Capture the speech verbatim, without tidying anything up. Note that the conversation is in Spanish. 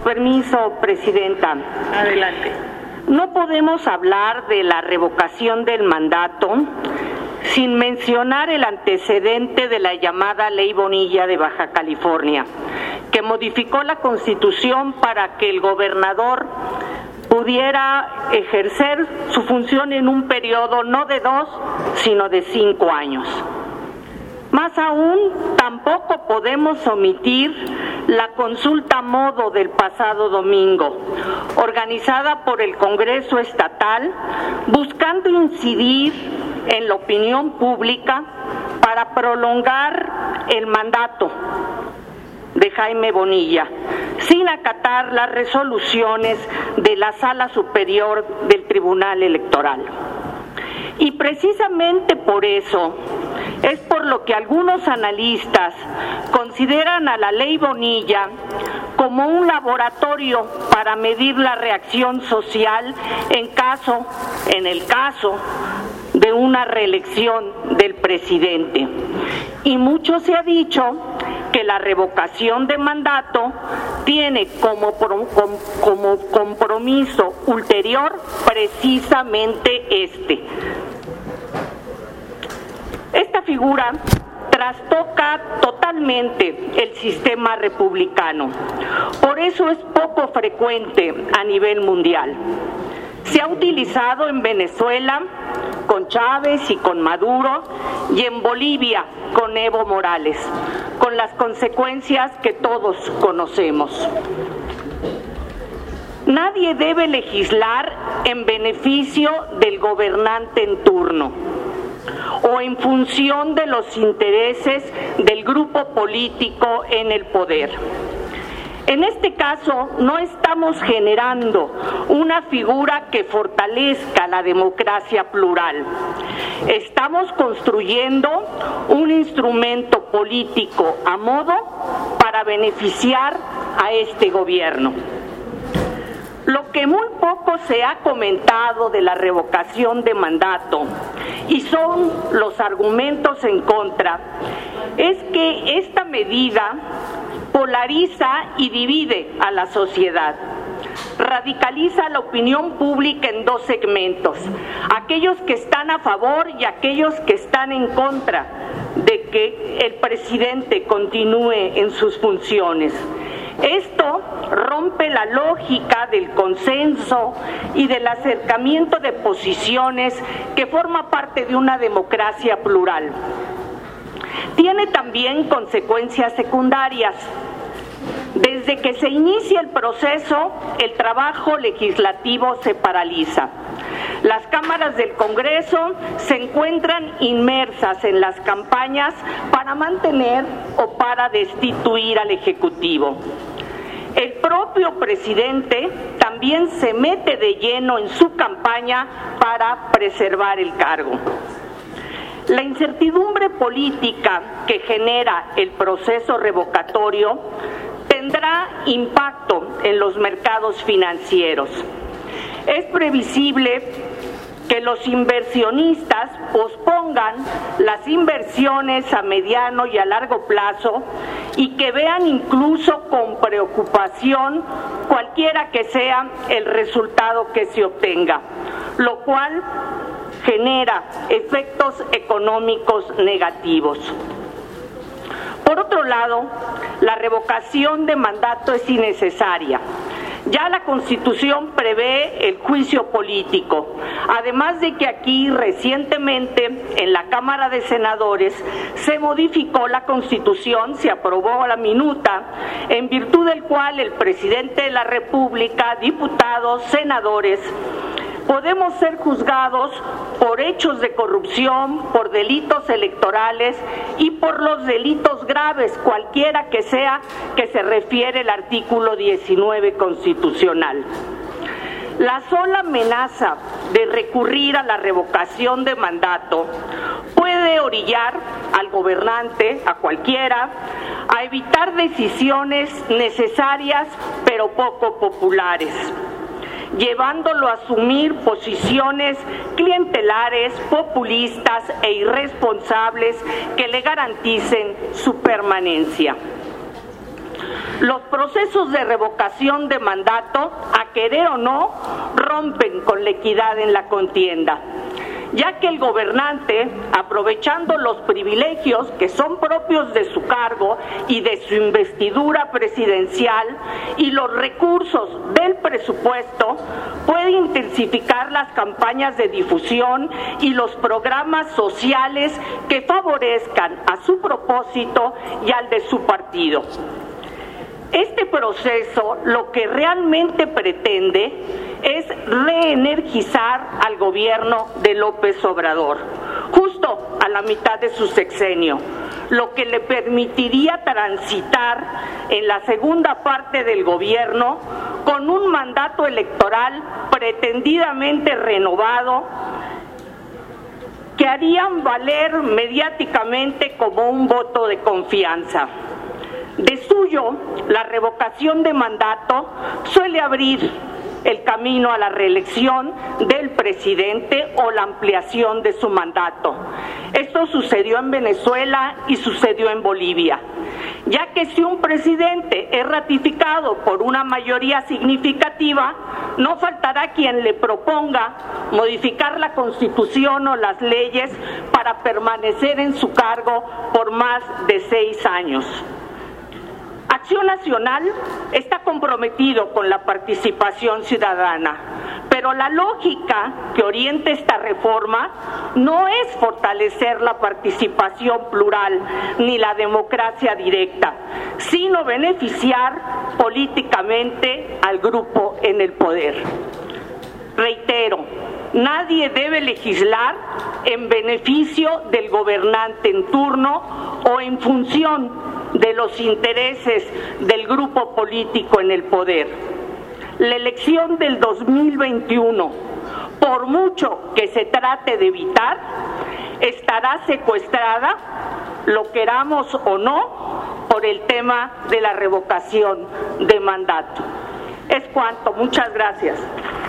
permiso, Presidenta. Adelante. No podemos hablar de la revocación del mandato sin mencionar el antecedente de la llamada Ley Bonilla de Baja California, que modificó la Constitución para que el gobernador pudiera ejercer su función en un periodo no de dos, sino de cinco años. Más aún, tampoco podemos omitir la consulta a modo del pasado domingo, organizada por el Congreso Estatal, buscando incidir en la opinión pública para prolongar el mandato de Jaime Bonilla, sin acatar las resoluciones de la Sala Superior del Tribunal Electoral. Y precisamente por eso es por lo que algunos analistas consideran a la Ley Bonilla como un laboratorio para medir la reacción social en caso, en el caso de una reelección del presidente. Y mucho se ha dicho que la revocación de mandato tiene como, como compromiso ulterior precisamente este. Esta figura trastoca totalmente el sistema republicano. Por eso es poco frecuente a nivel mundial. Se ha utilizado en Venezuela con Chávez y con Maduro, y en Bolivia con Evo Morales, con las consecuencias que todos conocemos. Nadie debe legislar en beneficio del gobernante en turno o en función de los intereses del grupo político en el poder. En este caso, no estamos generando una figura que fortalezca la democracia plural. Estamos construyendo un instrumento político a modo para beneficiar a este gobierno. Lo que muy poco se ha comentado de la revocación de mandato, y son los argumentos en contra, es que esta medida polariza y divide a la sociedad. Radicaliza la opinión pública en dos segmentos: aquellos que están a favor y aquellos que están en contra de que el presidente continúe en sus funciones. Esto rompe la lógica del consenso y del acercamiento de posiciones que forma parte de una democracia plural. Tiene también consecuencias secundarias. Desde que se inicia el proceso, el trabajo legislativo se paraliza. Las cámaras del Congreso se encuentran inmersas en las campañas para mantener o para destituir al Ejecutivo. El propio presidente también se mete de lleno en su campaña para preservar el cargo. La incertidumbre política que genera el proceso revocatorio tendrá impacto en los mercados financieros. Es previsible que los inversionistas pospongan las inversiones a mediano y a largo plazo y que vean incluso con preocupación cualquiera que sea el resultado que se obtenga, lo cual genera efectos económicos negativos. Por otro lado, la revocación de mandato es innecesaria. Ya la Constitución prevé el juicio político, además de que aquí recientemente en la Cámara de Senadores se modificó la Constitución, se aprobó la minuta, en virtud del cual el presidente de la República, diputados, senadores, podemos ser juzgados por hechos de corrupción, por delitos electorales y por los delitos graves, cualquiera que sea, que se refiere el artículo diecinueve constitucional. La sola amenaza de recurrir a la revocación de mandato puede orillar al gobernante, a cualquiera, a evitar decisiones necesarias pero poco populares, llevándolo a asumir posiciones clientelares, populistas e irresponsables que le garanticen su permanencia. Los procesos de revocación de mandato, a querer o no, rompen con la equidad en la contienda, ya que el gobernante, aprovechando los privilegios que son propios de su cargo y de su investidura presidencial y los recursos del presupuesto, puede intensificar las campañas de difusión y los programas sociales que favorezcan a su propósito y al de su partido. Este proceso lo que realmente pretende es reenergizar al gobierno de López Obrador, justo a la mitad de su sexenio, lo que le permitiría transitar en la segunda parte del gobierno con un mandato electoral pretendidamente renovado que harían valer mediáticamente como un voto de confianza. De suyo, la revocación de mandato suele abrir el camino a la reelección del presidente o la ampliación de su mandato. Esto sucedió en Venezuela y sucedió en Bolivia, ya que si un presidente es ratificado por una mayoría significativa, no faltará quien le proponga modificar la Constitución o las leyes para permanecer en su cargo por más de seis años. Acción Nacional está comprometido con la participación ciudadana, pero la lógica que orienta esta reforma no es fortalecer la participación plural ni la democracia directa, sino beneficiar políticamente al grupo en el poder. Reitero, nadie debe legislar en beneficio del gobernante en turno o en función de los intereses del grupo político en el poder. La elección del dos mil veintiuno, por mucho que se trate de evitar, estará secuestrada, lo queramos o no, por el tema de la revocación de mandato. Es cuanto. Muchas gracias.